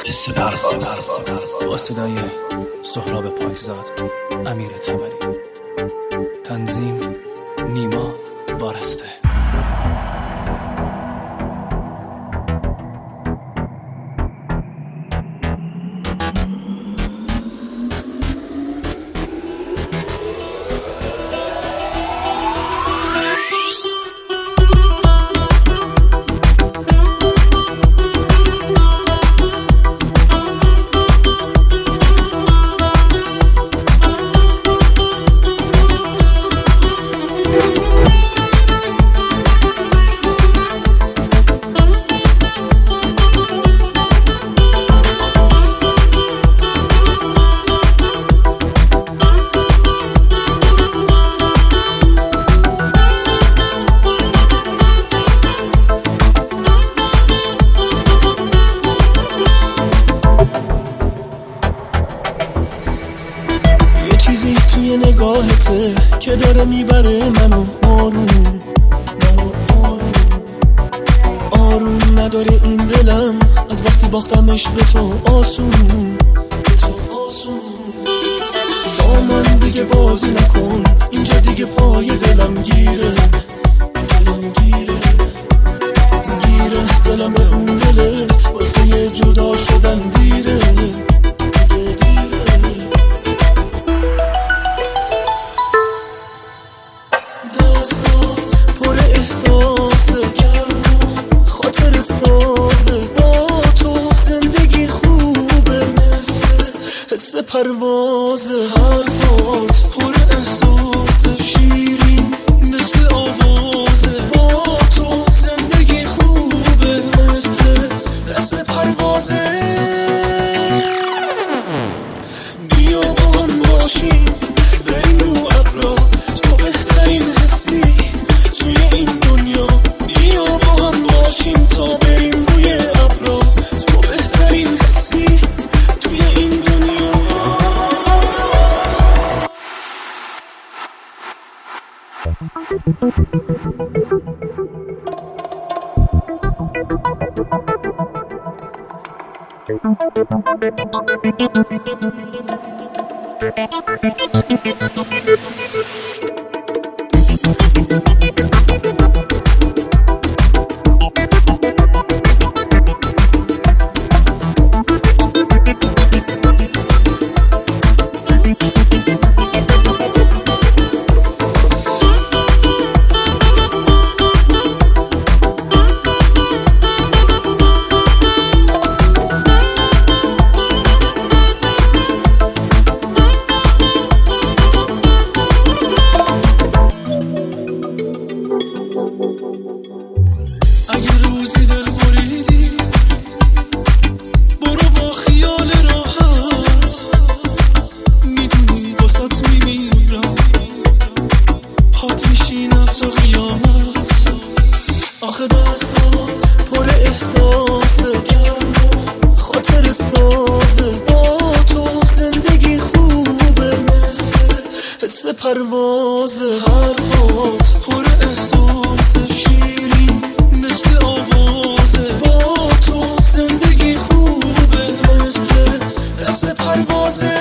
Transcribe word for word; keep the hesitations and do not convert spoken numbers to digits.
با صدای سهراب پاکزاد، امیر طبری، تنظیم نیما وارسته. چیزی توی نگاهته که داره میبره منو آروم منو آروم آروم نداره این دلم از وقتی باختمش به تو آسون به تو آسون. با من دیگه بازی نکن اینجا دیگه پای دلم گیره دلم گیره گیره دلم به اون دلت واسه یه جدا شدن دیره. حس پرواز حرفات پر احساس شیرین مثل آوازه. با تو زندگی خوبه مثل حس پروازه. بیا با هم باشیم بریم رو ابرا تو بهترین حسی توی این دنیا. بیا با هم باشیم تا بریم روی ابرا تو بهترین حسی توی این دنیا. اگه روزی دل بریدی برو با خیال راحت میدونی واسط میمیرم پات میشینم تا قیامت. آخه دستات پر احساسه خاطر سازه. با تو زندگی خوبه مثل حس پروازه. حرفات پر احساسه شیرین مثل آوازه. با تو زندگی خوبه مثل حس پروازه.